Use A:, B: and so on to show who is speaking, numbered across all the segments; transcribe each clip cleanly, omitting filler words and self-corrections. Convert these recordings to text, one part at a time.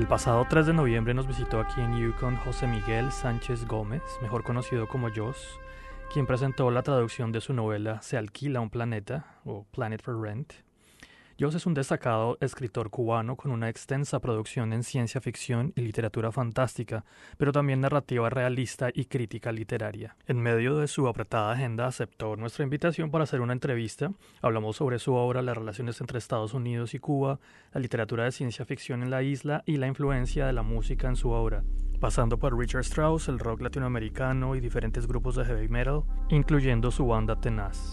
A: pasado 3 de noviembre nos visitó aquí en Yukon José Miguel Sánchez Gómez, mejor conocido como Joss, quien presentó la traducción de su novela Se alquila un planeta, o Planet for Rent. Joss es un destacado escritor cubano con una extensa producción en ciencia ficción y literatura fantástica, pero también narrativa realista y crítica literaria. En medio de su apretada agenda aceptó nuestra invitación para hacer una entrevista. Hablamos sobre su obra, las relaciones entre Estados Unidos y Cuba, la literatura de ciencia ficción en la isla y la influencia de la música en su obra, pasando por Richard Strauss, el rock latinoamericano y diferentes grupos de heavy metal, incluyendo su banda Tenaz.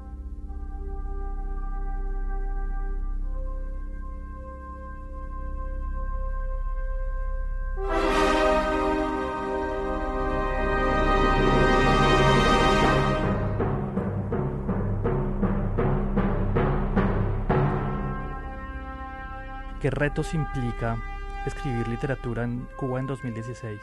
A: ¿Qué retos implica escribir literatura en Cuba en 2016?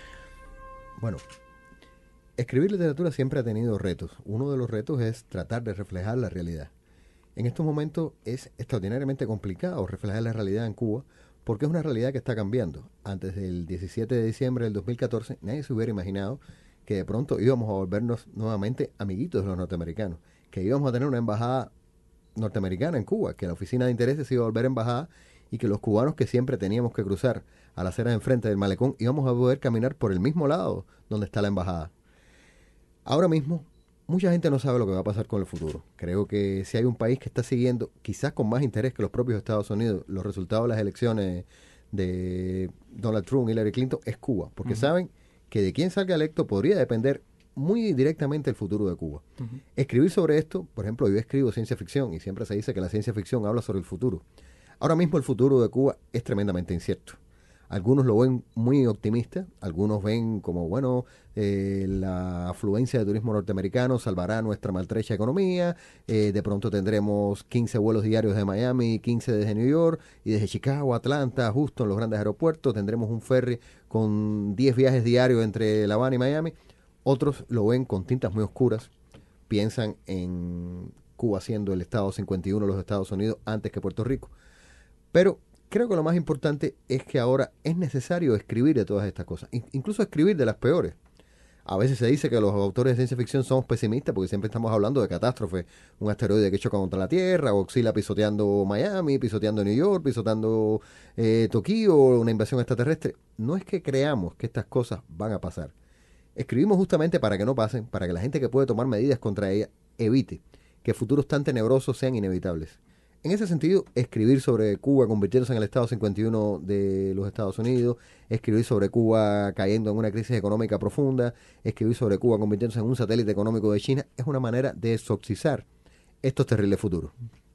B: Bueno, escribir literatura siempre ha tenido retos. Uno de los retos es tratar de reflejar la realidad. En estos momentos es extraordinariamente complicado reflejar la realidad en Cuba porque es una realidad que está cambiando. Antes del 17 de diciembre del 2014 nadie se hubiera imaginado que de pronto íbamos a volvernos nuevamente amiguitos de los norteamericanos, que íbamos a tener una embajada norteamericana en Cuba, que la oficina de intereses se iba a volver embajada y que los cubanos que siempre teníamos que cruzar a la acera de enfrente del malecón íbamos a poder caminar por el mismo lado donde está la embajada. Ahora mismo, mucha gente no sabe lo que va a pasar con el futuro. Creo que si hay un país que está siguiendo, quizás con más interés que los propios Estados Unidos, los resultados de las elecciones de Donald Trump y Hillary Clinton, es Cuba. Porque saben que de quién salga electo podría depender muy directamente el futuro de Cuba. Escribir sobre esto, por ejemplo, yo escribo ciencia ficción y siempre se dice que la ciencia ficción habla sobre el futuro. Ahora mismo el futuro de Cuba es tremendamente incierto. Algunos lo ven muy optimista, algunos ven como, bueno, la afluencia de turismo norteamericano salvará nuestra maltrecha economía, de pronto tendremos 15 vuelos diarios de Miami, 15 desde New York, y desde Chicago, Atlanta, Houston, los grandes aeropuertos, tendremos un ferry con 10 viajes diarios entre La Habana y Miami. Otros lo ven con tintas muy oscuras, piensan en Cuba siendo el Estado 51 de los Estados Unidos antes que Puerto Rico. Pero creo que lo más importante es que ahora es necesario escribir de todas estas cosas, incluso escribir de las peores. A veces se dice que los autores de ciencia ficción somos pesimistas porque siempre estamos hablando de catástrofes, un asteroide que choca contra la Tierra, Godzilla pisoteando Miami, pisoteando New York, pisoteando Tokio, una invasión extraterrestre. No es que creamos que estas cosas van a pasar. Escribimos justamente para que no pasen, para que la gente que puede tomar medidas contra ellas evite que futuros tan tenebrosos sean inevitables. En ese sentido, escribir sobre Cuba convirtiéndose en el Estado 51 de los Estados Unidos, escribir sobre Cuba cayendo en una crisis económica profunda, escribir sobre Cuba convirtiéndose en un satélite económico de China, es una manera de exorcizar estos terribles futuros.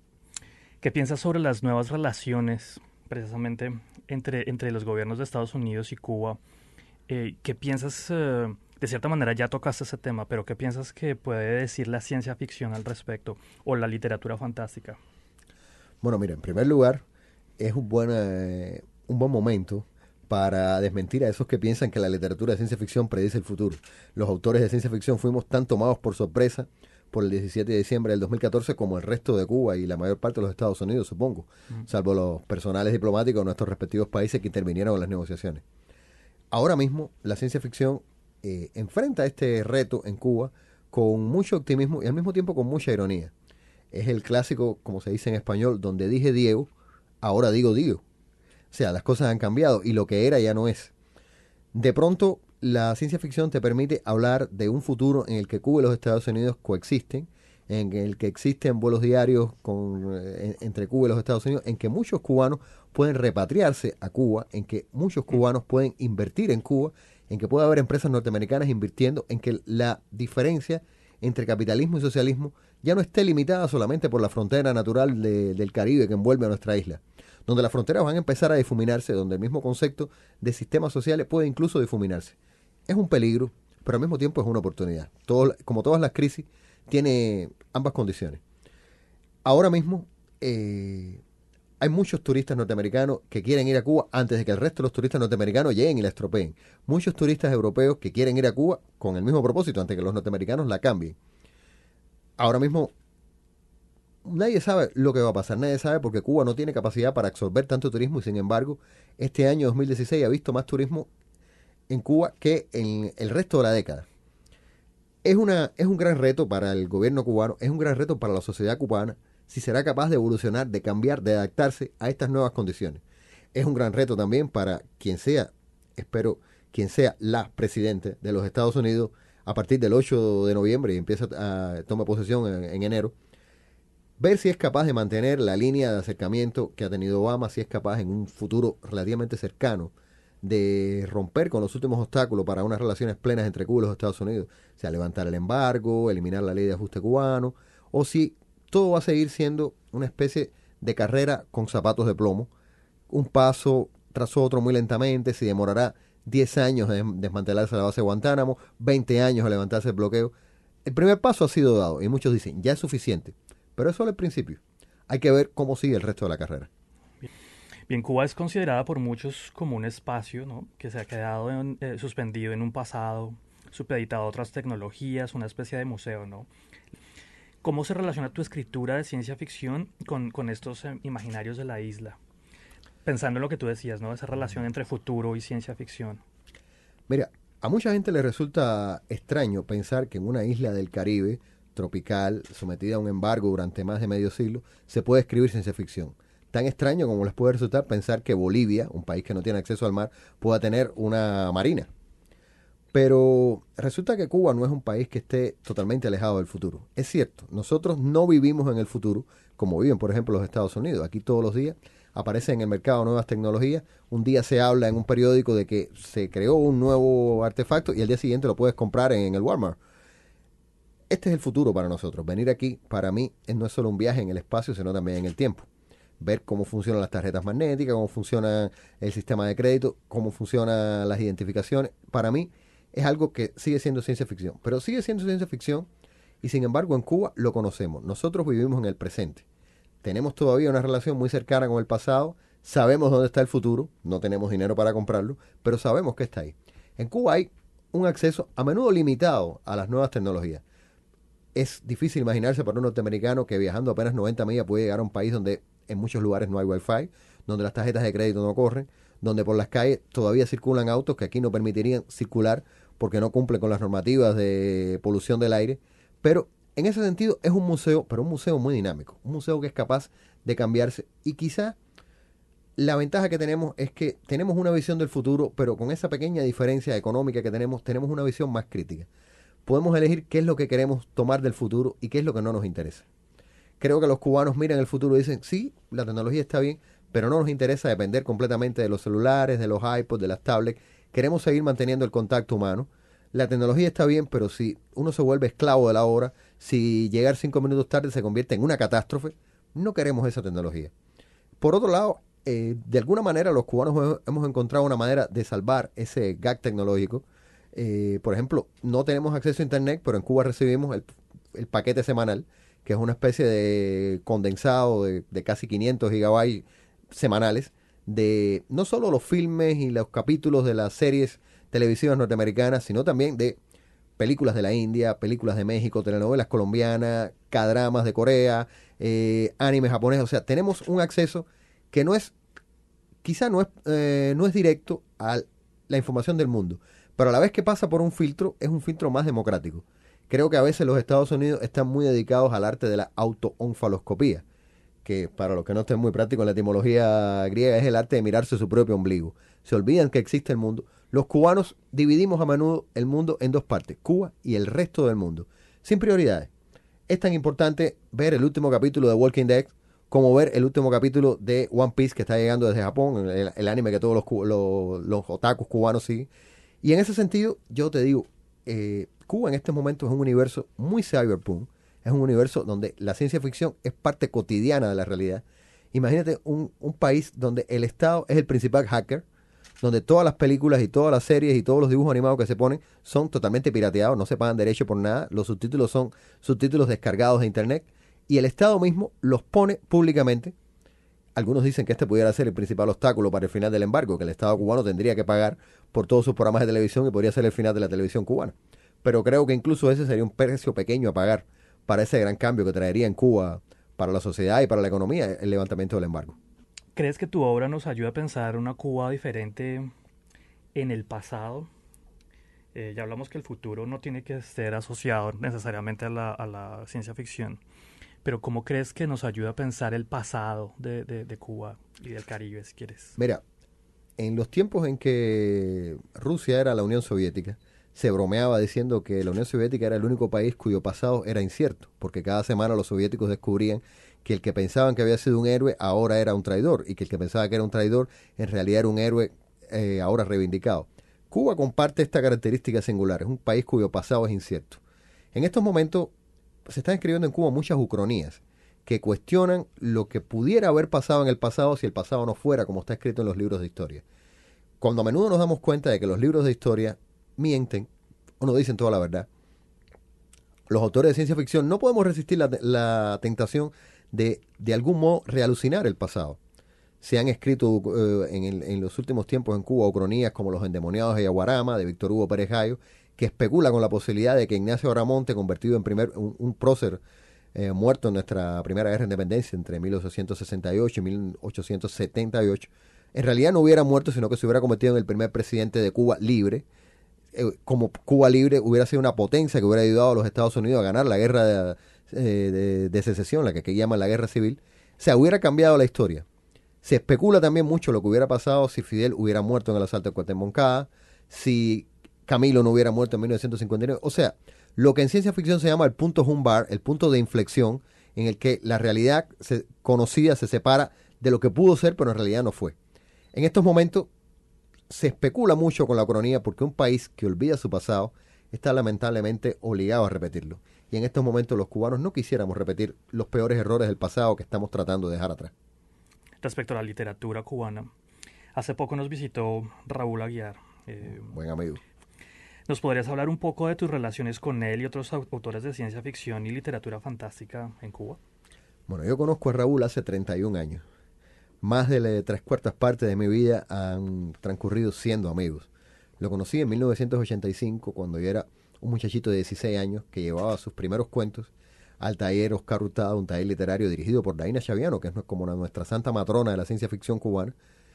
A: ¿Qué piensas sobre las nuevas relaciones, precisamente, entre los gobiernos de Estados Unidos y Cuba? ¿Qué piensas, de cierta manera ya tocaste ese tema, pero qué piensas que puede decir la ciencia ficción al respecto o la literatura fantástica?
B: Bueno, mira, en primer lugar, es un buen momento para desmentir a esos que piensan que la literatura de ciencia ficción predice el futuro. Los autores de ciencia ficción fuimos tan tomados por sorpresa por el 17 de diciembre del 2014 como el resto de Cuba y la mayor parte de los Estados Unidos, supongo, salvo los personales diplomáticos de nuestros respectivos países que intervinieron en las negociaciones. Ahora mismo, la ciencia ficción enfrenta este reto en Cuba con mucho optimismo y al mismo tiempo con mucha ironía. Es el clásico, como se dice en español, donde dije Diego, ahora digo Diego. O sea, las cosas han cambiado y lo que era ya no es. De pronto, la ciencia ficción te permite hablar de un futuro en el que Cuba y los Estados Unidos coexisten, en el que existen vuelos diarios entre Cuba y los Estados Unidos, en que muchos cubanos pueden repatriarse a Cuba, en que muchos cubanos pueden invertir en Cuba, en que puede haber empresas norteamericanas invirtiendo, en que la diferencia entre capitalismo y socialismo ya no esté limitada solamente por la frontera natural del Caribe que envuelve a nuestra isla, donde las fronteras van a empezar a difuminarse, donde el mismo concepto de sistemas sociales puede incluso difuminarse. Es un peligro, pero al mismo tiempo es una oportunidad. Como todas las crisis, tiene ambas condiciones. Ahora mismo hay muchos turistas norteamericanos que quieren ir a Cuba antes de que el resto de los turistas norteamericanos lleguen y la estropeen. Muchos turistas europeos que quieren ir a Cuba con el mismo propósito, antes de que los norteamericanos la cambien. Ahora mismo nadie sabe lo que va a pasar, nadie sabe porque Cuba no tiene capacidad para absorber tanto turismo y sin embargo este año 2016 ha visto más turismo en Cuba que en el resto de la década. Es un gran reto para el gobierno cubano, es un gran reto para la sociedad cubana si será capaz de evolucionar, de cambiar, de adaptarse a estas nuevas condiciones. Es un gran reto también para quien sea, espero, quien sea la presidente de los Estados Unidos a partir del 8 de noviembre y empieza a tomar posesión en enero, ver si es capaz de mantener la línea de acercamiento que ha tenido Obama, si es capaz en un futuro relativamente cercano de romper con los últimos obstáculos para unas relaciones plenas entre Cuba y los Estados Unidos, o sea, levantar el embargo, eliminar la ley de ajuste cubano, o si todo va a seguir siendo una especie de carrera con zapatos de plomo, un paso tras otro muy lentamente, si demorará 10 años en desmantelarse la base de Guantánamo, 20 años en levantarse el bloqueo. El primer paso ha sido dado y muchos dicen, ya es suficiente, pero es solo el principio. Hay que ver cómo sigue el resto de la carrera.
A: Bien, Cuba es considerada por muchos como un espacio, ¿no?, que se ha quedado suspendido en un pasado, supeditado a otras tecnologías, una especie de museo, ¿no? ¿Cómo se relaciona tu escritura de ciencia ficción con estos imaginarios de la isla? Pensando en lo que tú decías, ¿no?, esa relación entre futuro y ciencia ficción.
B: Mira, a mucha gente le resulta extraño pensar que en una isla del Caribe tropical, sometida a un embargo durante más de medio siglo, se puede escribir ciencia ficción. Tan extraño como les puede resultar pensar que Bolivia, un país que no tiene acceso al mar, pueda tener una marina. Pero resulta que Cuba no es un país que esté totalmente alejado del futuro. Es cierto, nosotros no vivimos en el futuro como viven, por ejemplo, los Estados Unidos. Aquí todos los días aparecen en el mercado nuevas tecnologías. Un día se habla en un periódico de que se creó un nuevo artefacto y al día siguiente lo puedes comprar en el Walmart. Este es el futuro para nosotros. Venir aquí, para mí, no es solo un viaje en el espacio, sino también en el tiempo. Ver cómo funcionan las tarjetas magnéticas, cómo funciona el sistema de crédito, cómo funcionan las identificaciones. Para mí es algo que sigue siendo ciencia ficción. Pero sigue siendo ciencia ficción y sin embargo en Cuba lo conocemos. Nosotros vivimos en el presente. Tenemos todavía una relación muy cercana con el pasado. Sabemos dónde está el futuro. No tenemos dinero para comprarlo, pero sabemos que está ahí. En Cuba hay un acceso a menudo limitado a las nuevas tecnologías. Es difícil imaginarse para un norteamericano que viajando apenas 90 millas puede llegar a un país donde en muchos lugares no hay wifi, donde las tarjetas de crédito no corren, donde por las calles todavía circulan autos que aquí no permitirían circular porque no cumplen con las normativas de polución del aire. Pero en ese sentido es un museo, pero un museo muy dinámico, un museo que es capaz de cambiarse y quizá la ventaja que tenemos es que tenemos una visión del futuro, pero con esa pequeña diferencia económica que tenemos una visión más crítica. Podemos elegir qué es lo que queremos tomar del futuro y qué es lo que no nos interesa. Creo que los cubanos miran el futuro y dicen, sí, la tecnología está bien, pero no nos interesa depender completamente de los celulares, de los iPods, de las tablets. Queremos seguir manteniendo el contacto humano. La tecnología está bien, pero si uno se vuelve esclavo de la hora, si llegar 5 minutos tarde se convierte en una catástrofe, no queremos esa tecnología. Por otro lado, de alguna manera los cubanos hemos encontrado una manera de salvar ese gag tecnológico. Por ejemplo, no tenemos acceso a internet, pero en Cuba recibimos el paquete semanal, que es una especie de condensado de casi 500 gigabytes semanales, de no solo los filmes y los capítulos de las series televisivas norteamericanas, sino también de películas de la India, películas de México, telenovelas colombianas, K-dramas de Corea, anime japonés. O sea, tenemos un acceso que no es, quizá no es directo a la información del mundo, pero a la vez que pasa por un filtro, es un filtro más democrático. Creo que a veces los Estados Unidos están muy dedicados al arte de la autoonfaloscopía, que para los que no estén muy prácticos en la etimología griega es el arte de mirarse su propio ombligo. Se olvidan que existe el mundo. Los cubanos dividimos a menudo el mundo en dos partes, Cuba y el resto del mundo, sin prioridades. Es tan importante ver el último capítulo de Walking Dead como ver el último capítulo de One Piece que está llegando desde Japón, el anime que todos los otakus cubanos siguen. Y en ese sentido, yo te digo, Cuba en este momento es un universo muy cyberpunk, es un universo donde la ciencia ficción es parte cotidiana de la realidad. Imagínate un país donde el Estado es el principal hacker, donde todas las películas y todas las series y todos los dibujos animados que se ponen son totalmente pirateados, no se pagan derecho por nada, los subtítulos son subtítulos descargados de internet y el Estado mismo los pone públicamente. Algunos dicen que este pudiera ser el principal obstáculo para el final del embargo, que el Estado cubano tendría que pagar por todos sus programas de televisión y podría ser el final de la televisión cubana. Pero creo que incluso ese sería un precio pequeño a pagar para ese gran cambio que traería en Cuba para la sociedad y para la economía el levantamiento del embargo.
A: ¿Crees que tu obra nos ayuda a pensar una Cuba diferente en el pasado? Ya hablamos que el futuro no tiene que ser asociado necesariamente a la ciencia ficción, pero ¿cómo crees que nos ayuda a pensar el pasado de Cuba y del Caribe, si quieres?
B: Mira, en los tiempos en que Rusia era la Unión Soviética, se bromeaba diciendo que la Unión Soviética era el único país cuyo pasado era incierto, porque cada semana los soviéticos descubrían que el que pensaban que había sido un héroe ahora era un traidor, y que el que pensaba que era un traidor en realidad era un héroe ahora reivindicado. Cuba comparte esta característica singular, es un país cuyo pasado es incierto. En estos momentos se están escribiendo en Cuba muchas ucronías que cuestionan lo que pudiera haber pasado en el pasado si el pasado no fuera como está escrito en los libros de historia. Cuando a menudo nos damos cuenta de que los libros de historia mienten o no dicen toda la verdad, los autores de ciencia ficción no podemos resistir la tentación de algún modo realucinar el pasado. Se han escrito en los últimos tiempos en Cuba ucronías como Los endemoniados de Yaguarama, de Víctor Hugo Pérez Gallo, que especula con la posibilidad de que Ignacio Aramonte, convertido en un prócer muerto en nuestra primera guerra de independencia entre 1868 y 1878, en realidad no hubiera muerto, sino que se hubiera convertido en el primer presidente de Cuba libre. Como Cuba libre hubiera sido una potencia que hubiera ayudado a los Estados Unidos a ganar la guerra de secesión, la que aquí llaman la guerra civil. O sea, hubiera cambiado la historia. Se especula también mucho lo que hubiera pasado si Fidel hubiera muerto en el asalto del cuartel Moncada, si Camilo no hubiera muerto en 1959. O sea, lo que en ciencia ficción se llama el punto Humbar, el punto de inflexión, en el que la realidad conocida se separa de lo que pudo ser, pero en realidad no fue. En estos momentos se especula mucho con la ucronía porque un país que olvida su pasado está lamentablemente obligado a repetirlo. Y en estos momentos los cubanos no quisiéramos repetir los peores errores del pasado que estamos tratando de dejar atrás.
A: Respecto a la literatura cubana, hace poco nos visitó Raúl Aguiar.
B: Buen amigo.
A: ¿Nos podrías hablar un poco de tus relaciones con él y otros autores de ciencia ficción y literatura fantástica en Cuba?
B: Bueno, yo conozco a Raúl hace 31 años. Más de 3/4 partes de mi vida han transcurrido siendo amigos. Lo conocí en 1985, cuando yo era un muchachito de 16 años que llevaba sus primeros cuentos al taller Oscar Hurtado, un taller literario dirigido por Daina Chaviano, que es como nuestra santa matrona de la ciencia ficción cubana.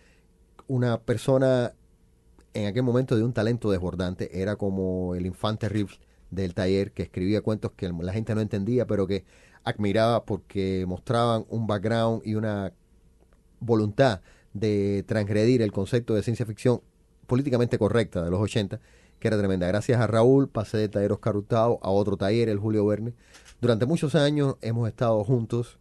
B: Una persona en aquel momento de un talento desbordante, era como el infante Riff del taller, que escribía cuentos que la gente no entendía, pero que admiraba porque mostraban un background y una voluntad de transgredir el concepto de ciencia ficción políticamente correcta de los 80, que era tremenda. Gracias a Raúl pasé del taller Oscar Hurtado a otro taller, el Julio Verne. Durante muchos años hemos estado juntos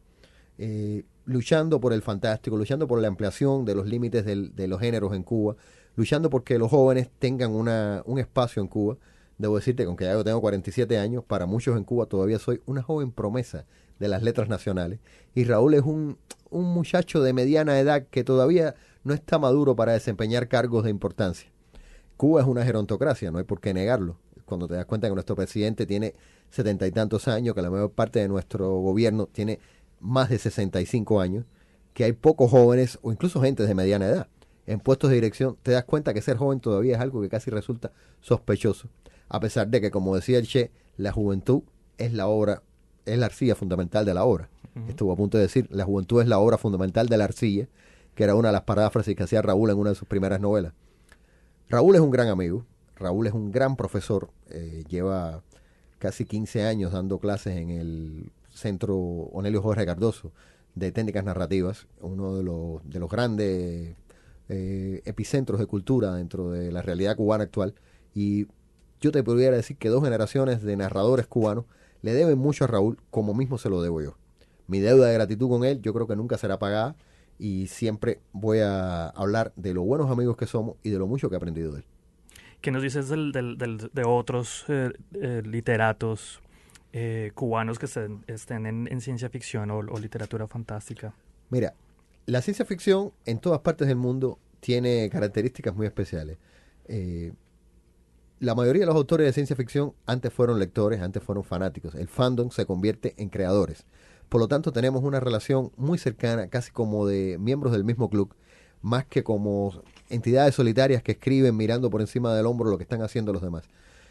B: luchando por el fantástico, luchando por la ampliación de los límites de los géneros en Cuba, luchando porque los jóvenes tengan un espacio en Cuba. Debo decirte que aunque ya yo tengo 47 años, para muchos en Cuba todavía soy una joven promesa de las letras nacionales. Y Raúl es un muchacho de mediana edad que todavía no está maduro para desempeñar cargos de importancia. Cuba es una gerontocracia, no hay por qué negarlo. Cuando te das cuenta que nuestro presidente tiene 70 y tantos años, que la mayor parte de nuestro gobierno tiene más de 65 años, que hay pocos jóvenes o incluso gente de mediana edad en puestos de dirección, te das cuenta que ser joven todavía es algo que casi resulta sospechoso. A pesar de que, como decía el Che, la juventud es la arcilla fundamental de la obra. Estuvo a punto de decir, la juventud es la obra fundamental de la arcilla, que era una de las paráfrasis que hacía Raúl en una de sus primeras novelas. Raúl es un gran amigo, Raúl es un gran profesor, lleva casi 15 años dando clases en el Centro Onelio Jorge Cardoso de Técnicas Narrativas, uno de los grandes epicentros de cultura dentro de la realidad cubana actual. Y yo te pudiera decir que 2 generaciones de narradores cubanos le deben mucho a Raúl, como mismo se lo debo yo. Mi deuda de gratitud con él yo creo que nunca será pagada, y siempre voy a hablar de lo buenos amigos que somos y de lo mucho que he aprendido de él.
A: ¿Qué nos dices de otros literatos cubanos que estén en ciencia ficción o literatura fantástica?
B: Mira, la ciencia ficción en todas partes del mundo tiene características muy especiales. La mayoría de los autores de ciencia ficción antes fueron lectores, antes fueron fanáticos. El fandom se convierte en creadores. Por lo tanto, tenemos una relación muy cercana, casi como de miembros del mismo club, más que como entidades solitarias que escriben mirando por encima del hombro lo que están haciendo los demás.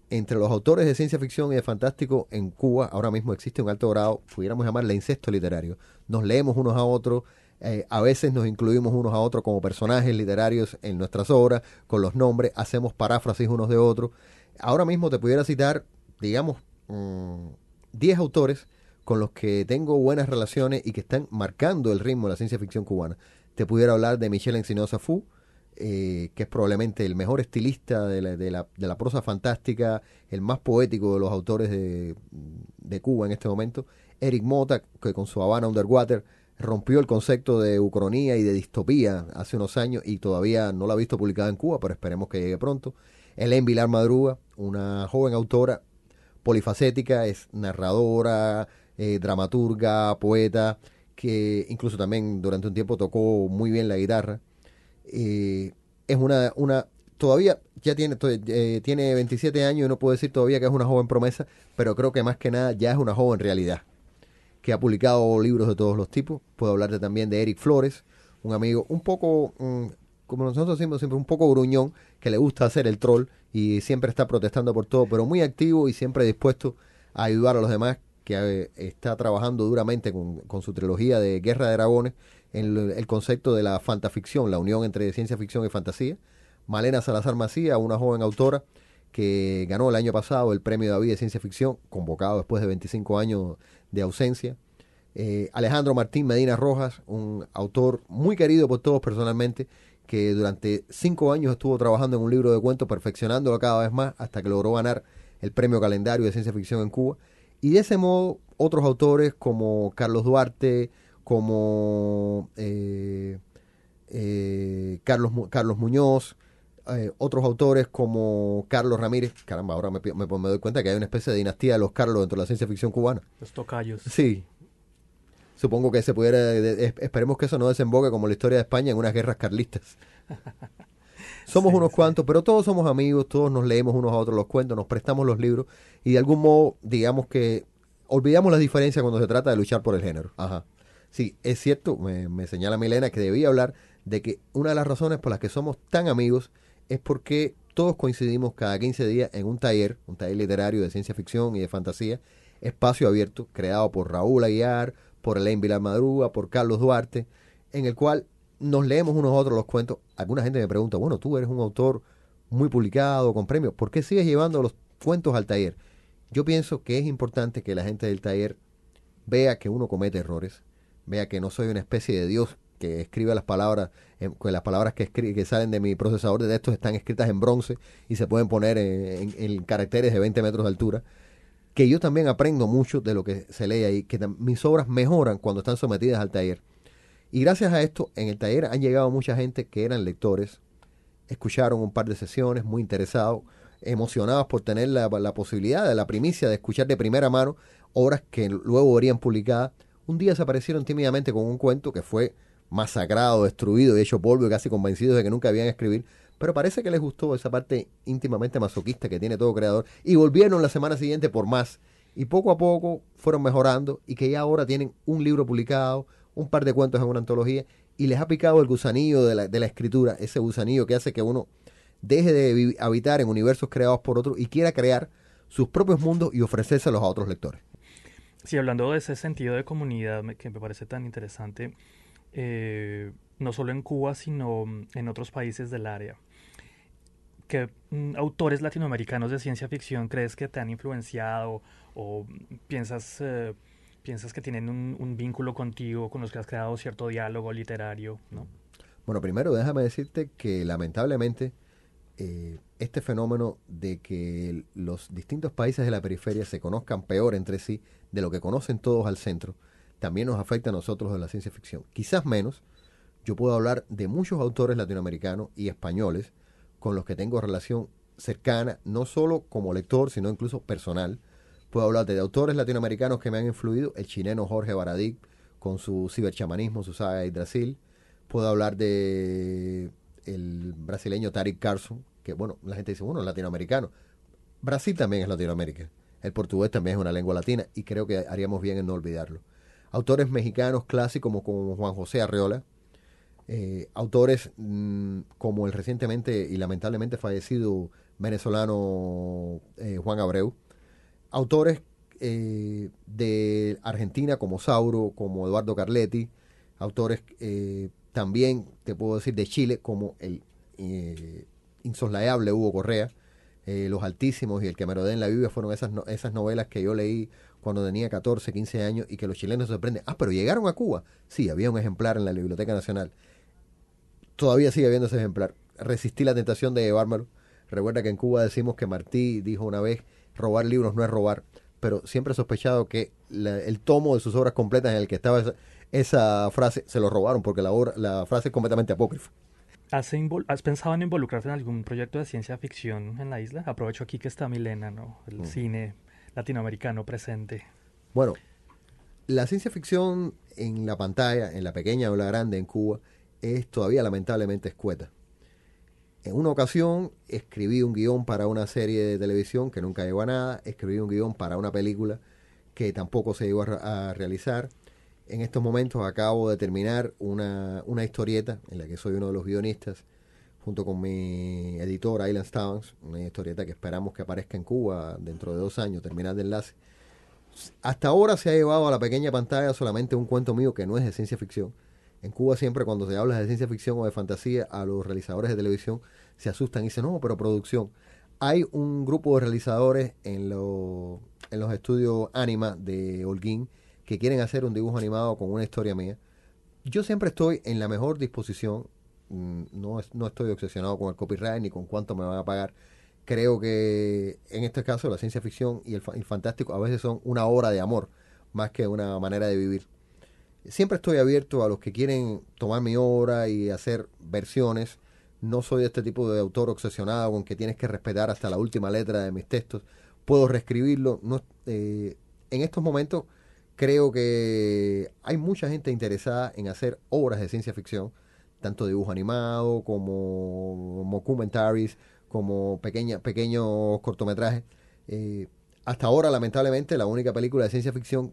B: entre los autores de ciencia ficción y de fantástico en Cuba ahora mismo existe un alto grado, pudiéramos llamarle incesto literario. Nos leemos unos a otros, a veces nos incluimos unos a otros como personajes literarios en nuestras obras, con los nombres, hacemos paráfrasis unos de otros. Ahora mismo te pudiera citar, digamos, 10 autores con los que tengo buenas relaciones y que están marcando el ritmo de la ciencia ficción cubana. Te pudiera hablar de Michel Encinosa-Fu, que es probablemente el mejor estilista de la prosa fantástica, el más poético de los autores de Cuba en este momento. Eric Mota, que con su Havana Underwater rompió el concepto de ucronía y de distopía hace unos años y todavía no la ha visto publicada en Cuba, pero esperemos que llegue pronto. Hélène Vilar Madruga, una joven autora polifacética, es narradora, dramaturga, poeta, que incluso también durante un tiempo tocó muy bien la guitarra. Es todavía ya tiene 27 años y no puedo decir todavía que es una joven promesa, pero creo que más que nada ya es una joven realidad, que ha publicado libros de todos los tipos. Puedo hablarte también de Eric Flores, un amigo un poco, como nosotros decimos siempre, un poco gruñón, que le gusta hacer el troll y siempre está protestando por todo, pero muy activo y siempre dispuesto a ayudar a los demás, que está trabajando duramente con su trilogía de Guerra de Dragones en el concepto de la fantaficción, la unión entre ciencia ficción y fantasía. Malena Salazar Macía, una joven autora que ganó el año pasado el Premio David de Ciencia Ficción, convocado después de 25 años de ausencia. Alejandro Martín Medina Rojas, un autor muy querido por todos personalmente, que durante 5 años estuvo trabajando en un libro de cuentos, perfeccionándolo cada vez más hasta que logró ganar el Premio Calendario de Ciencia Ficción en Cuba. Y de ese modo, otros autores como Carlos Duarte, como Carlos Muñoz, otros autores como Carlos Ramírez. Caramba, ahora me doy cuenta que hay una especie de dinastía de los Carlos dentro de la ciencia ficción cubana.
A: Los tocayos.
B: Sí. Supongo que se pudiera, esperemos que eso no desemboque como la historia de España en unas guerras carlistas. Somos unos cuantos, pero todos somos amigos, todos nos leemos unos a otros los cuentos, nos prestamos los libros y de algún modo, digamos que olvidamos las diferencias cuando se trata de luchar por el género. Ajá. Sí, es cierto, me señala Milena que debía hablar de que una de las razones por las que somos tan amigos es porque todos coincidimos cada 15 días en un taller literario de ciencia ficción y de fantasía, espacio abierto, creado por Raúl Aguiar, por Hélène Vilar Madruga, por Carlos Duarte, en el cual nos leemos unos a otros los cuentos. Alguna gente me pregunta, bueno, tú eres un autor muy publicado, con premios, ¿por qué sigues llevando los cuentos al taller? Yo pienso que es importante que la gente del taller vea que uno comete errores, vea que no soy una especie de Dios que escribe las palabras, que las palabras que salen de mi procesador de textos están escritas en bronce y se pueden poner en caracteres de 20 metros de altura, que yo también aprendo mucho de lo que se lee ahí, que mis obras mejoran cuando están sometidas al taller. Y gracias a esto, en el taller han llegado mucha gente que eran lectores, escucharon un par de sesiones, muy interesados, emocionados por tener la posibilidad de la primicia de escuchar de primera mano obras que luego verían publicadas. Un día se aparecieron tímidamente con un cuento que fue masacrado, destruido y hecho polvo y casi convencidos de que nunca habían escribir, pero parece que les gustó esa parte íntimamente masoquista que tiene todo creador y volvieron la semana siguiente por más y poco a poco fueron mejorando y que ya ahora tienen un libro publicado, un par de cuentos en una antología y les ha picado el gusanillo de la escritura, ese gusanillo que hace que uno deje de habitar en universos creados por otros y quiera crear sus propios mundos y ofrecérselos a otros lectores.
A: Sí, hablando de ese sentido de comunidad que me parece tan interesante, no solo en Cuba, sino en otros países del área. ¿Qué autores latinoamericanos de ciencia ficción crees que te han influenciado o piensas que tienen un vínculo contigo, con los que has creado cierto diálogo literario, ¿no?
B: Bueno, primero déjame decirte que lamentablemente este fenómeno de que los distintos países de la periferia se conozcan peor entre sí de lo que conocen todos al centro, también nos afecta a nosotros de la ciencia ficción. Quizás menos, yo puedo hablar de muchos autores latinoamericanos y españoles con los que tengo relación cercana, no solo como lector, sino incluso personal. Puedo hablar de autores latinoamericanos que me han influido, el chileno Jorge Baradit, con su ciberchamanismo, su saga de Yggdrasil. Puedo hablar de el brasileño Tariq Carson, que bueno, la gente dice, bueno, latinoamericano. Brasil también es Latinoamérica. El portugués también es una lengua latina y creo que haríamos bien en no olvidarlo. Autores mexicanos clásicos como Juan José Arreola, autores como el recientemente y lamentablemente fallecido venezolano Juan Abreu, autores de Argentina como Sauro, como Eduardo Carletti, autores también, te puedo decir, de Chile como el insoslayable Hugo Correa, Los Altísimos y El que merodea en la Biblia fueron esas novelas que yo leí cuando tenía 14, 15 años y que los chilenos se sorprenden. Pero llegaron a Cuba. Sí, había un ejemplar en la Biblioteca Nacional. Todavía sigue habiendo ese ejemplar. Resistí la tentación de llevármelo. Recuerda que en Cuba decimos que Martí dijo una vez, robar libros no es robar, pero siempre he sospechado que el tomo de sus obras completas en el que estaba esa frase se lo robaron porque la frase es completamente apócrifa.
A: ¿Has pensado en involucrarte en algún proyecto de ciencia ficción en la isla? Aprovecho aquí que está Milena, ¿no? El cine latinoamericano presente.
B: Bueno, la ciencia ficción en la pantalla, en la pequeña o la grande en Cuba, es todavía lamentablemente escueta. En una ocasión escribí un guión para una serie de televisión que nunca llegó a nada, escribí un guión para una película que tampoco se llegó a realizar. En estos momentos acabo de terminar una historieta en la que soy uno de los guionistas, junto con mi editor, Island Stevens, una historieta que esperamos que aparezca en Cuba dentro de 2 años, terminar de enlace. Hasta ahora se ha llevado a la pequeña pantalla solamente un cuento mío que no es de ciencia ficción. En Cuba siempre cuando se habla de ciencia ficción o de fantasía, a los realizadores de televisión se asustan y dicen, no, pero producción. Hay un grupo de realizadores en los estudios Anima de Holguín que quieren hacer un dibujo animado con una historia mía. Yo siempre estoy en la mejor disposición, no estoy obsesionado con el copyright ni con cuánto me van a pagar. Creo que en este caso la ciencia ficción y el fantástico a veces son una obra de amor más que una manera de vivir. Siempre estoy abierto a los que quieren tomar mi obra y hacer versiones. No soy de este tipo de autor obsesionado con que tienes que respetar hasta la última letra de mis textos. Puedo reescribirlo. En estos momentos creo que hay mucha gente interesada en hacer obras de ciencia ficción, tanto dibujo animado como mockumentaries, como pequeños cortometrajes. Hasta ahora, lamentablemente, la única película de ciencia ficción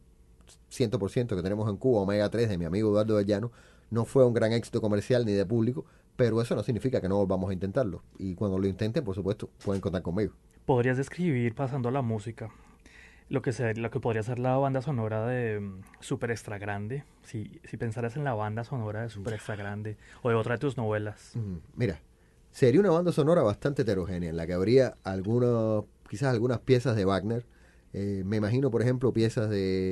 B: 100% que tenemos en Cuba, Omega 3, de mi amigo Eduardo Bellano, no fue un gran éxito comercial ni de público, pero eso no significa que no volvamos a intentarlo. Y cuando lo intenten, por supuesto, pueden contar conmigo.
A: ¿Podrías describir, pasando a la música, lo que podría ser la banda sonora de Super Extra Grande? Si pensaras en la banda sonora de Super Extra Grande o de otra de tus novelas.
B: Mira, sería una banda sonora bastante heterogénea, en la que habría quizás algunas piezas de Wagner. Me imagino, por ejemplo, piezas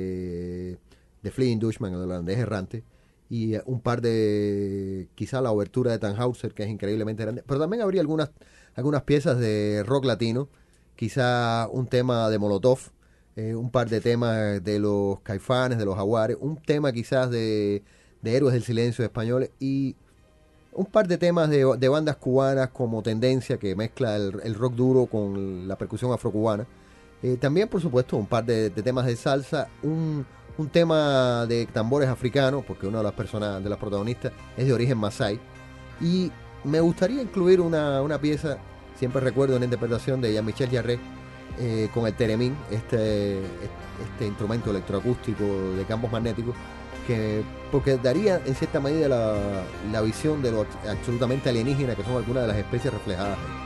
B: de Fleeing Dutchman, el holandés errante, y un par de, quizás la obertura de Tannhäuser, que es increíblemente grande, pero también habría algunas piezas de rock latino, quizás un tema de Molotov, un par de temas de los Caifanes, de los Jaguares, un tema quizás de Héroes del Silencio españoles y un par de temas de bandas cubanas como Tendencia, que mezcla el rock duro con la percusión afrocubana. También, por supuesto, un par de temas de salsa, un tema de tambores africanos, porque una de las protagonistas es de origen masái. Y me gustaría incluir una pieza, siempre recuerdo una interpretación de Jean-Michel Jarre, con el theremin, este instrumento electroacústico de campos magnéticos, porque daría en cierta medida la visión de lo absolutamente alienígena que son algunas de las especies reflejadas ahí.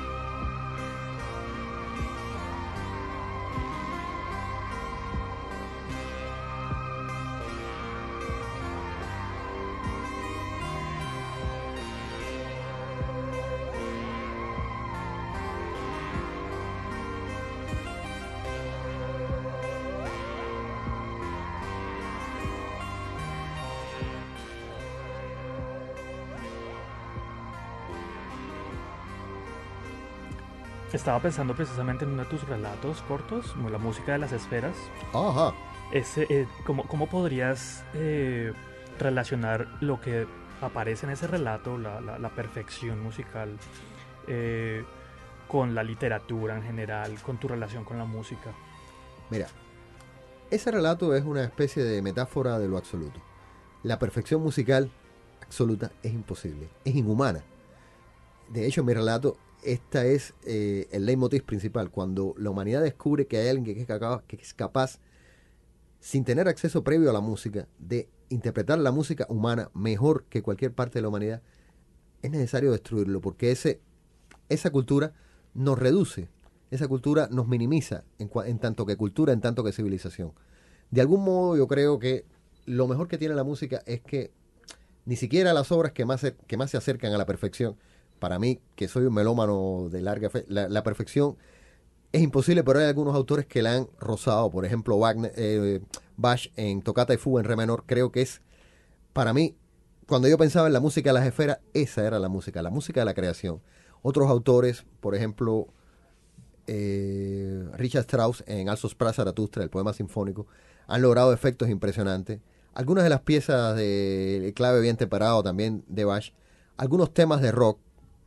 A: Estaba pensando precisamente en uno de tus relatos cortos, como La música de las esferas.
B: Ajá.
A: ¿Cómo podrías relacionar lo que aparece en ese relato, la perfección musical, con la literatura en general, con tu relación con la música?
B: Mira, ese relato es una especie de metáfora de lo absoluto. La perfección musical absoluta es imposible, es inhumana. De hecho, en mi relato, esta es el leitmotiv principal. Cuando la humanidad descubre que hay alguien que es capaz, sin tener acceso previo a la música, de interpretar la música humana mejor que cualquier parte de la humanidad, es necesario destruirlo, porque esa cultura nos reduce, esa cultura nos minimiza en tanto que cultura, en tanto que civilización. De algún modo yo creo que lo mejor que tiene la música es que ni siquiera las obras que más se acercan a la perfección, para mí, que soy un melómano de larga fe, la perfección es imposible, pero hay algunos autores que la han rozado. Por ejemplo, Bach en Tocata y Fuga en re menor, creo que es, para mí, cuando yo pensaba en la música de las esferas, esa era la música de la creación. Otros autores, por ejemplo, Richard Strauss en Alsos para Zaratustra, el poema sinfónico, han logrado efectos impresionantes. Algunas de las piezas de clave bien temperado también de Bach, algunos temas de rock,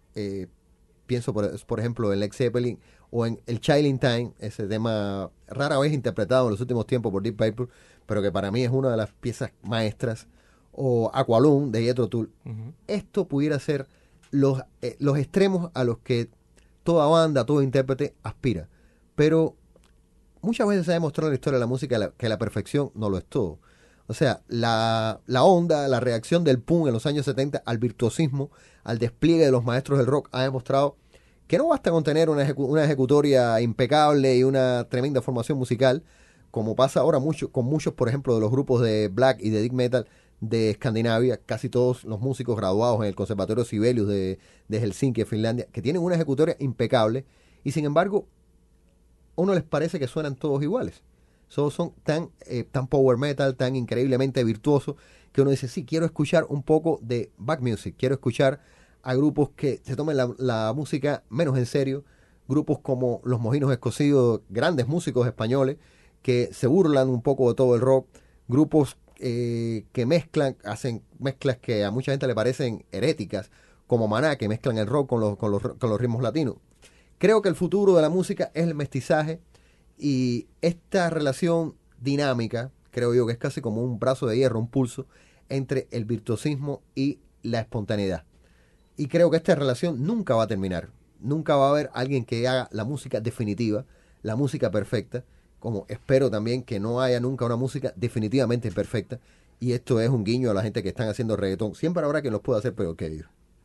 B: pienso por ejemplo en Led Zeppelin o en el Child in Time, ese tema rara vez interpretado en los últimos tiempos por Deep Purple, pero que para mí es una de las piezas maestras, o Aqualung de Jethro Tull. Esto pudiera ser los extremos a los que toda banda, todo intérprete aspira, pero muchas veces se ha demostrado en la historia de la música que la perfección no lo es todo. O sea, la onda, la reacción del punk en los años 70 al virtuosismo, al despliegue de los maestros del rock, ha demostrado que no basta con tener una ejecutoria impecable y una tremenda formación musical, como pasa ahora con muchos, por ejemplo, de los grupos de black y de death metal de Escandinavia, casi todos los músicos graduados en el Conservatorio Sibelius de Helsinki, Finlandia, que tienen una ejecutoria impecable y sin embargo a uno les parece que suenan todos iguales. Son tan power metal, tan increíblemente virtuosos, que uno dice, sí, quiero escuchar un poco de back music, quiero escuchar a grupos que se tomen la música menos en serio, grupos como Los Mojinos Escocidos, grandes músicos españoles, que se burlan un poco de todo el rock, grupos que hacen mezclas que a mucha gente le parecen heréticas, como Maná, que mezclan el rock con los ritmos latinos. Creo que el futuro de la música es el mestizaje, y esta relación dinámica, creo yo que es casi como un brazo de hierro, un pulso, entre el virtuosismo y la espontaneidad. Y creo que esta relación nunca va a terminar. Nunca va a haber alguien que haga la música definitiva, la música perfecta, como espero también que no haya nunca una música definitivamente perfecta. Y esto es un guiño a la gente que están haciendo reggaetón. Siempre habrá quien los pueda hacer peor que ellos.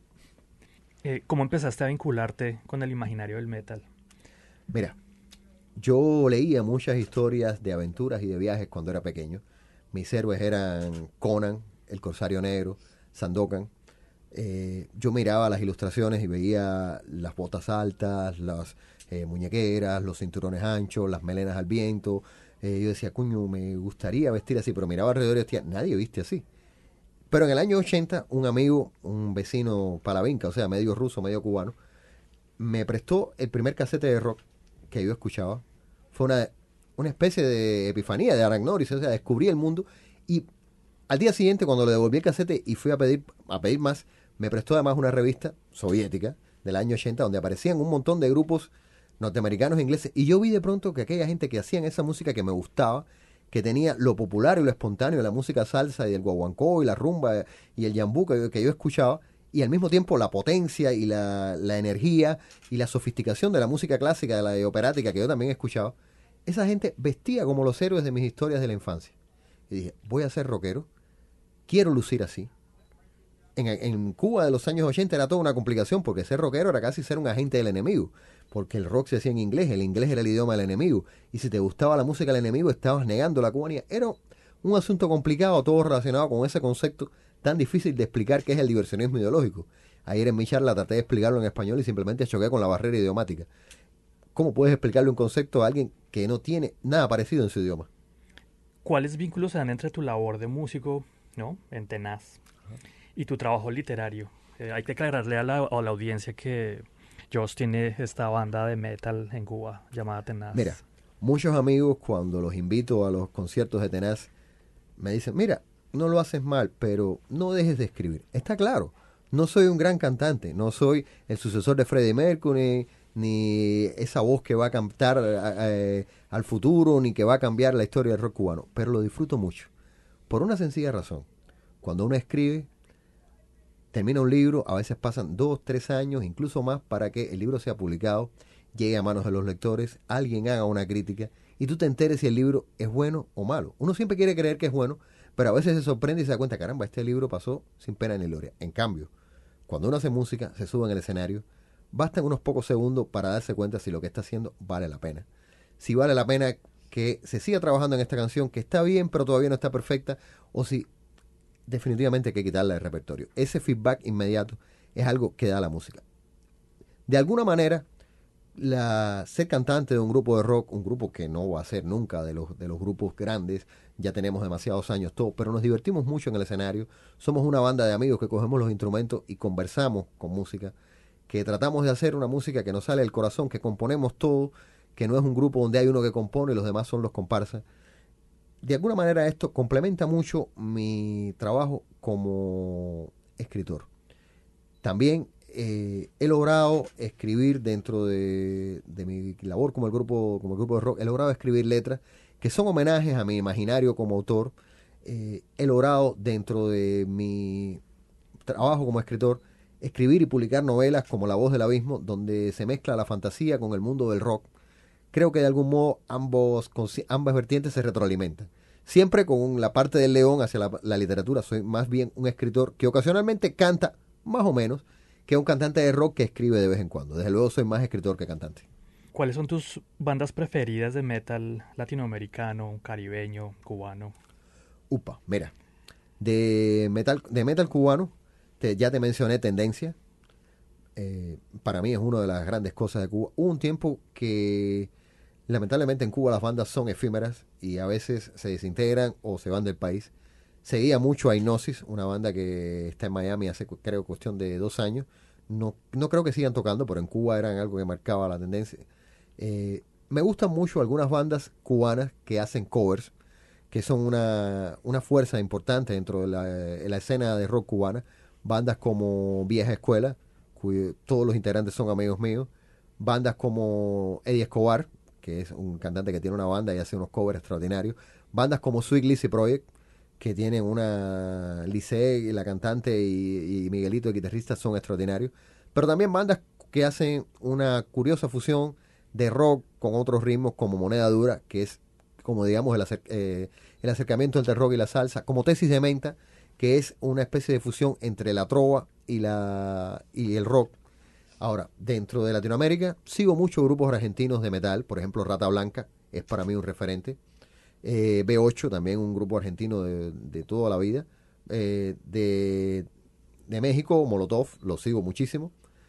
A: ¿Cómo empezaste a vincularte con el imaginario del metal?
B: Mira, yo leía muchas historias de aventuras y de viajes cuando era pequeño. Mis héroes eran Conan, el Corsario Negro, Sandokan. Yo miraba las ilustraciones y veía las botas altas, las muñequeras, los cinturones anchos, las melenas al viento. Yo decía, coño, me gustaría vestir así, pero miraba alrededor y decía, nadie viste así. Pero en el año 80, un amigo, un vecino palavinca, o sea, medio ruso, medio cubano, me prestó el primer casete de rock que yo escuchaba. Fue una especie de epifanía, de anagnóris, o sea, descubrí el mundo. Y al día siguiente, cuando le devolví el casete y fui a pedir más, me prestó además una revista soviética del año 80, donde aparecían un montón de grupos norteamericanos e ingleses. Y yo vi de pronto que aquella gente que hacían esa música que me gustaba, que tenía lo popular y lo espontáneo de la música salsa y el guaguancó y la rumba y el yambú que yo escuchaba, y al mismo tiempo la potencia y la energía y la sofisticación de la música clásica, de la operática que yo también escuchaba, esa gente vestía como los héroes de mis historias de la infancia. Y dije, voy a ser rockero, quiero lucir así. En Cuba de los años 80 era toda una complicación, porque ser rockero era casi ser un agente del enemigo, porque el rock se hacía en inglés, el inglés era el idioma del enemigo, y si te gustaba la música del enemigo estabas negando la cubanía. Era un asunto complicado, todo relacionado con ese concepto tan difícil de explicar que es el diversionismo ideológico. Ayer en mi charla traté de explicarlo en español y simplemente choqué con la barrera idiomática. ¿Cómo puedes explicarle un concepto a alguien que no tiene nada parecido en su idioma?
A: ¿Cuáles vínculos se dan entre tu labor de músico, ¿no?, en Tenaz, y tu trabajo literario? Hay que aclararle a la audiencia que Joss tiene esta banda de metal en Cuba llamada Tenaz.
B: Mira, muchos amigos cuando los invito a los conciertos de Tenaz me dicen, mira, no lo haces mal, pero no dejes de escribir. Está claro, no soy un gran cantante, no soy el sucesor de Freddie Mercury, ni esa voz que va a cantar al futuro, ni que va a cambiar la historia del rock cubano, pero lo disfruto mucho, por una sencilla razón. Cuando uno escribe, termina un libro, a veces pasan 2, 3 años, incluso más, para que el libro sea publicado, llegue a manos de los lectores, alguien haga una crítica, y tú te enteres si el libro es bueno o malo. Uno siempre quiere creer que es bueno, pero a veces se sorprende y se da cuenta, caramba, este libro pasó sin pena ni gloria. En cambio, cuando uno hace música, se sube en el escenario, bastan unos pocos segundos para darse cuenta si lo que está haciendo vale la pena. Si vale la pena que se siga trabajando en esta canción, que está bien pero todavía no está perfecta, o si definitivamente hay que quitarla del repertorio. Ese feedback inmediato es algo que da la música. De alguna manera, ser cantante de un grupo de rock, un grupo que no va a ser nunca de los grupos grandes, ya tenemos demasiados años todos, pero nos divertimos mucho en el escenario, somos una banda de amigos que cogemos los instrumentos y conversamos con música, que tratamos de hacer una música que nos sale del corazón, que componemos todo, que no es un grupo donde hay uno que compone y los demás son los comparsas. De alguna manera esto complementa mucho mi trabajo como escritor. También he logrado escribir dentro de mi labor como el grupo de rock, he logrado escribir letras que son homenajes a mi imaginario como autor. He logrado dentro de mi trabajo como escritor escribir y publicar novelas como La voz del abismo, donde se mezcla la fantasía con el mundo del rock. Creo que de algún modo ambas vertientes se retroalimentan. Siempre con la parte del león hacia la literatura. Soy más bien un escritor que ocasionalmente canta, más o menos, que un cantante de rock que escribe de vez en cuando. Desde luego soy más escritor que cantante.
A: ¿Cuáles son tus bandas preferidas de metal latinoamericano, caribeño, cubano?
B: Mira, de metal cubano, ya te mencioné Tendencia. Para mí es una de las grandes cosas de Cuba. Hubo un tiempo que lamentablemente en Cuba las bandas son efímeras y a veces se desintegran o se van del país. Seguía mucho a Hipnosis, una banda que está en Miami hace, creo, cuestión de 2 años. No creo que sigan tocando, pero en Cuba eran algo que marcaba la tendencia. Me gustan mucho algunas bandas cubanas que hacen covers, que son una fuerza importante dentro de la escena de rock cubana. Bandas como Vieja Escuela, todos los integrantes son amigos míos. Bandas como Eddie Escobar, que es un cantante que tiene una banda y hace unos covers extraordinarios. Bandas como Sweet Lizzy Project, que tienen una Lice, la cantante, y Miguelito, el guitarrista, son extraordinarios. Pero también bandas que hacen una curiosa fusión de rock con otros ritmos, como Moneda Dura, que es, como digamos, el acercamiento entre el rock y la salsa, como Tesis de Menta, que es una especie de fusión entre la trova y el rock. Ahora, dentro de Latinoamérica, sigo muchos grupos argentinos de metal, por ejemplo, Rata Blanca es para mí un referente. B8, también un grupo argentino de toda la vida. De México, Molotov, lo sigo muchísimo.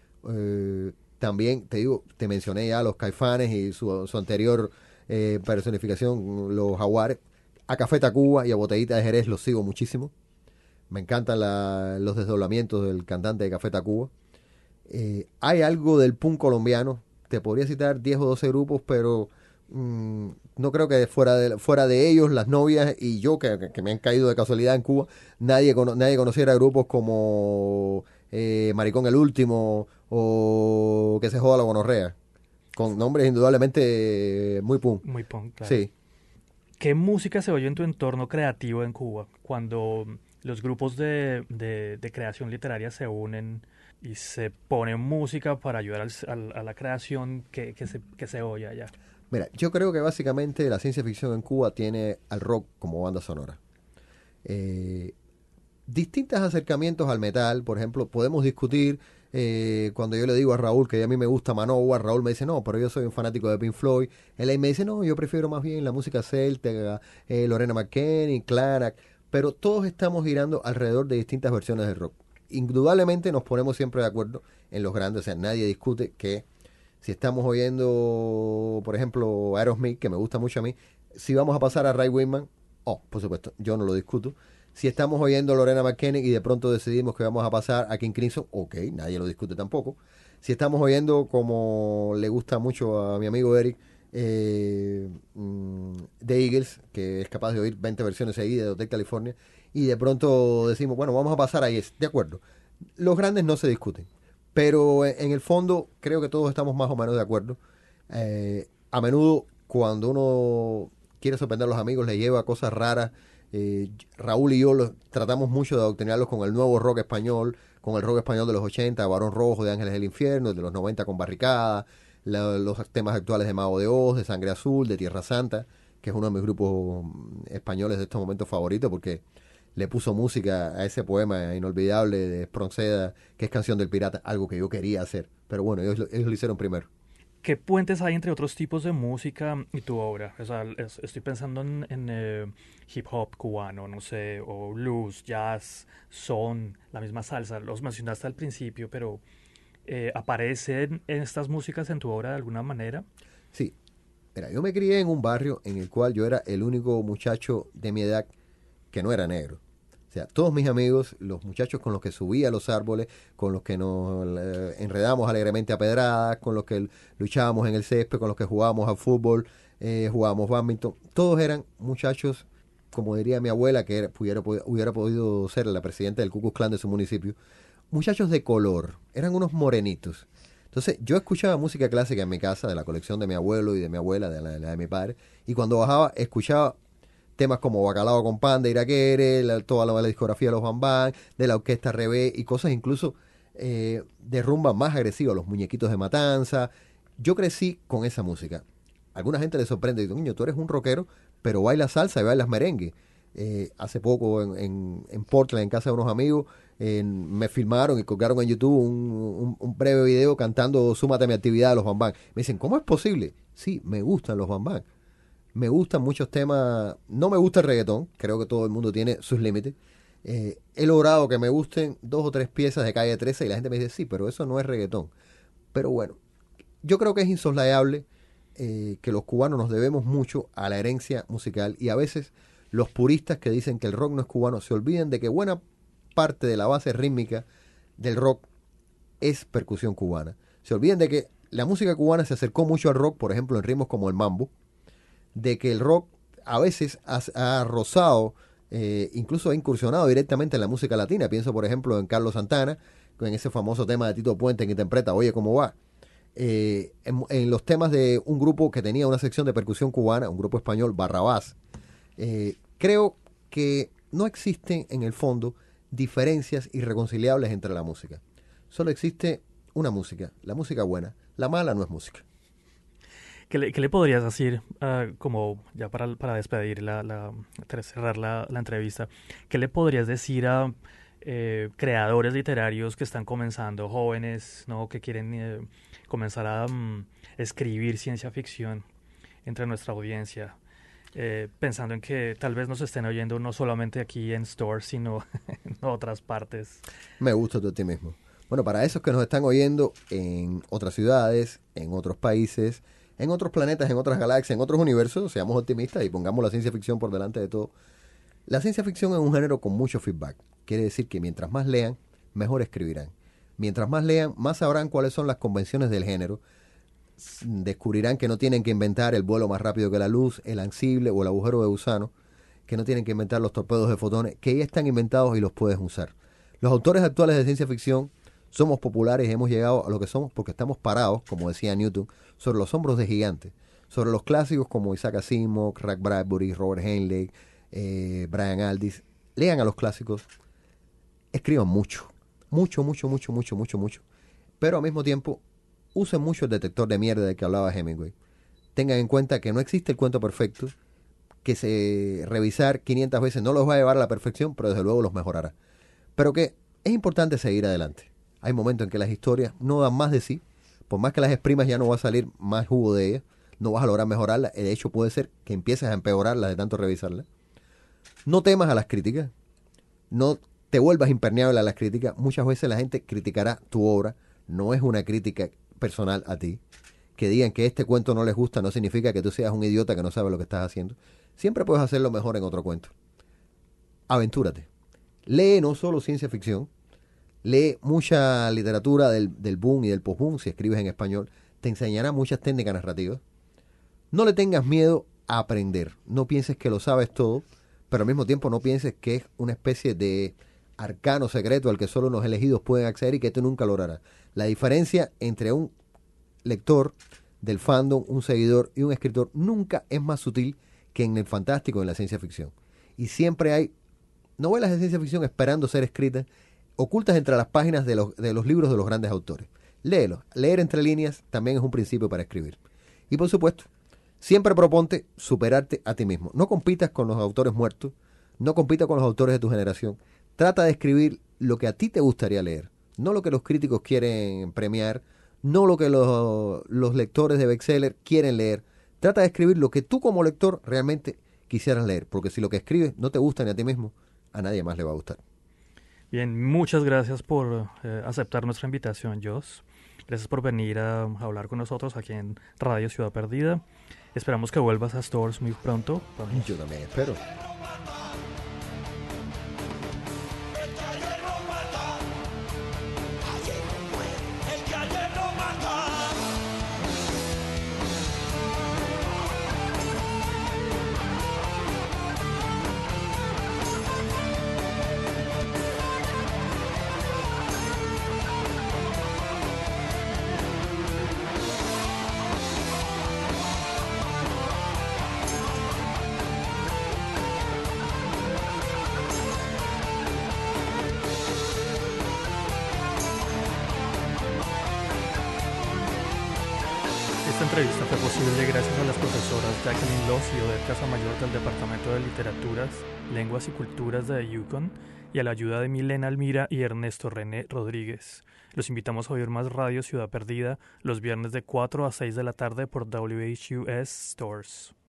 B: También, te mencioné ya los Caifanes y su anterior personificación, los Jaguares. A Café Tacuba y a Botellita de Jerez los sigo muchísimo. Me encantan los desdoblamientos del cantante de Café Tacuba. Hay algo del punk colombiano. Te podría citar 10 o 12 grupos, pero no creo que fuera de ellos, las novias y yo, que me han caído de casualidad en Cuba, nadie conociera grupos como Maricón el Último o Que se joda la gonorrea, con nombres indudablemente muy punk.
A: Muy punk, claro.
B: Sí.
A: ¿Qué música se oye en tu entorno creativo en Cuba cuando los grupos de creación literaria se unen y se pone música para ayudar a la creación que se oye allá?
B: Mira, yo creo que básicamente la ciencia ficción en Cuba tiene al rock como banda sonora. Distintos acercamientos al metal, por ejemplo, podemos discutir cuando yo le digo a Raúl que a mí me gusta Manowar, Raúl me dice, no, pero yo soy un fanático de Pink Floyd. Él me dice, no, yo prefiero más bien la música celta, Lorena McKennie, Clarac, pero todos estamos girando alrededor de distintas versiones del rock. Indudablemente nos ponemos siempre de acuerdo en los grandes, o sea, nadie discute que si estamos oyendo, por ejemplo, Aerosmith, que me gusta mucho a mí, si vamos a pasar a Ray Whitman, por supuesto, yo no lo discuto. Si estamos oyendo Lorena McKennie y de pronto decidimos que vamos a pasar a King Crimson, ok, nadie lo discute tampoco. Si estamos oyendo, como le gusta mucho a mi amigo Eric, The Eagles, que es capaz de oír 20 versiones seguidas de Hotel California, y de pronto decimos, bueno, vamos a pasar a Yes, de acuerdo. Los grandes no se discuten, pero en el fondo creo que todos estamos más o menos de acuerdo. A menudo, cuando uno quiere sorprender a los amigos, le lleva cosas raras. Raúl y yo tratamos mucho de adoctrinarlos con el nuevo rock español, con el rock español de los 80, Barón Rojo, de Ángeles del Infierno, de los 90 con Barricada, los temas actuales de Mago de Oz, de Sangre Azul, de Tierra Santa, que es uno de mis grupos españoles de estos momentos favoritos, porque le puso música a ese poema inolvidable de Espronceda, que es Canción del Pirata, algo que yo quería hacer. Pero bueno, ellos lo hicieron primero.
A: ¿Qué puentes hay entre otros tipos de música y tu obra? O sea, estoy pensando en hip hop cubano, no sé, o blues, jazz, son, la misma salsa. Los mencionaste al principio, pero ¿aparecen estas músicas en tu obra de alguna manera?
B: Sí, mira, yo me crié en un barrio en el cual yo era el único muchacho de mi edad que no era negro. O sea, todos mis amigos, los muchachos con los que subía a los árboles, con los que nos enredamos alegremente a pedradas, con los que luchábamos en el césped, con los que jugábamos al fútbol, jugábamos badminton, todos eran muchachos, como diría mi abuela, que hubiera podido ser la presidenta del Ku Klux Klan de su municipio, muchachos de color, eran unos morenitos. Entonces, yo escuchaba música clásica en mi casa, de la colección de mi abuelo y de mi abuela, de la de mi padre, y cuando bajaba, escuchaba temas como Bacalao con Pan de Iraquere, toda la discografía de los Bambán, de la Orquesta Rebé y cosas incluso de rumba más agresiva, los Muñequitos de Matanza. Yo crecí con esa música. Alguna gente le sorprende y dice, niño, tú eres un rockero, pero bailas salsa y bailas merengue. Hace poco en Portland, en casa de unos amigos, me filmaron y colgaron en YouTube un breve video cantando Súmate a mi actividad de los Bambán. Me dicen, ¿cómo es posible? Sí, me gustan los Bambán. Me gustan muchos temas. No me gusta el reggaetón. Creo que todo el mundo tiene sus límites. He logrado que me gusten 2 o 3 piezas de Calle 13 y la gente me dice, sí, pero eso no es reggaetón. Pero bueno, yo creo que es insoslayable que los cubanos nos debemos mucho a la herencia musical y a veces los puristas que dicen que el rock no es cubano se olviden de que buena parte de la base rítmica del rock es percusión cubana. Se olviden de que la música cubana se acercó mucho al rock, por ejemplo, en ritmos como el mambo, de que el rock a veces ha rozado, incluso ha incursionado directamente en la música latina. Pienso, por ejemplo, en Carlos Santana, en ese famoso tema de Tito Puente que interpreta Oye, ¿cómo va? En los temas de un grupo que tenía una sección de percusión cubana, un grupo español, Barrabás. Creo que no existen, en el fondo, diferencias irreconciliables entre la música. Solo existe una música, la música buena. La mala no es música.
A: ¿Qué le podrías decir, como ya para despedir, cerrar la entrevista, qué le podrías decir a creadores literarios que están comenzando, jóvenes, ¿no?, que quieren comenzar a escribir ciencia ficción entre nuestra audiencia, pensando en que tal vez nos estén oyendo no solamente aquí en Store, sino en otras partes?
B: Me gusta tu optimismo. Bueno, para esos que nos están oyendo en otras ciudades, en otros países, en otros planetas, en otras galaxias, en otros universos, seamos optimistas y pongamos la ciencia ficción por delante de todo. La ciencia ficción es un género con mucho feedback. Quiere decir que mientras más lean, mejor escribirán. Mientras más lean, más sabrán cuáles son las convenciones del género. Descubrirán que no tienen que inventar el vuelo más rápido que la luz, el ansible o el agujero de gusano, que no tienen que inventar los torpedos de fotones, que ya están inventados y los puedes usar. Los autores actuales de ciencia ficción somos populares y hemos llegado a lo que somos porque estamos parados, como decía Newton, sobre los hombros de gigantes, sobre los clásicos como Isaac Asimov, Ray Bradbury, Robert Heinlein, Brian Aldiss. Lean a los clásicos, escriban mucho, pero al mismo tiempo usen mucho el detector de mierda del que hablaba Hemingway. Tengan en cuenta que no existe el cuento perfecto, que revisar 500 veces no los va a llevar a la perfección, pero desde luego los mejorará. Pero que es importante seguir adelante. Hay momentos en que las historias no dan más de sí, por más que las exprimas ya no va a salir más jugo de ellas, no vas a lograr mejorarlas, de hecho puede ser que empieces a empeorarlas de tanto revisarlas. No temas a las críticas, no te vuelvas impermeable a las críticas. Muchas veces la gente criticará tu obra, no es una crítica personal a ti. Que digan que este cuento no les gusta no significa que tú seas un idiota que no sabe lo que estás haciendo. Siempre puedes hacerlo mejor en otro cuento. Aventúrate. Lee no solo ciencia ficción, lee mucha literatura del boom y del post-boom, si escribes en español, te enseñará muchas técnicas narrativas. No le tengas miedo a aprender, no pienses que lo sabes todo, pero al mismo tiempo no pienses que es una especie de arcano secreto al que solo unos elegidos pueden acceder y que tú nunca lograrás. La diferencia entre un lector del fandom, un seguidor y un escritor nunca es más sutil que en el fantástico, en la ciencia ficción. Y siempre hay novelas de ciencia ficción esperando ser escritas, ocultas entre las páginas de los libros de los grandes autores. Léelos. Leer entre líneas también es un principio para escribir. Y por supuesto, siempre proponte superarte a ti mismo. No compitas con los autores muertos, No compita con los autores de tu generación. Trata de escribir lo que a ti te gustaría leer, no lo que los críticos quieren premiar, no lo que los lectores de bestseller quieren leer. Trata de escribir lo que tú como lector realmente quisieras leer, porque si lo que escribes no te gusta ni a ti mismo, a nadie más le va a gustar.
A: Bien, muchas gracias por aceptar nuestra invitación, Joss. Gracias por venir a hablar con nosotros aquí en Radio Ciudad Perdida. Esperamos que vuelvas a Stores muy pronto.
B: Yo también espero.
A: Esta entrevista fue posible gracias a las profesoras Jacqueline Loss y Odette Casamayor del Departamento de Literaturas, Lenguas y Culturas de UConn y a la ayuda de Milena Almira y Ernesto René Rodríguez. Los invitamos a oír más Radio Ciudad Perdida los viernes de 4 a 6 de la tarde por WHUS Stores.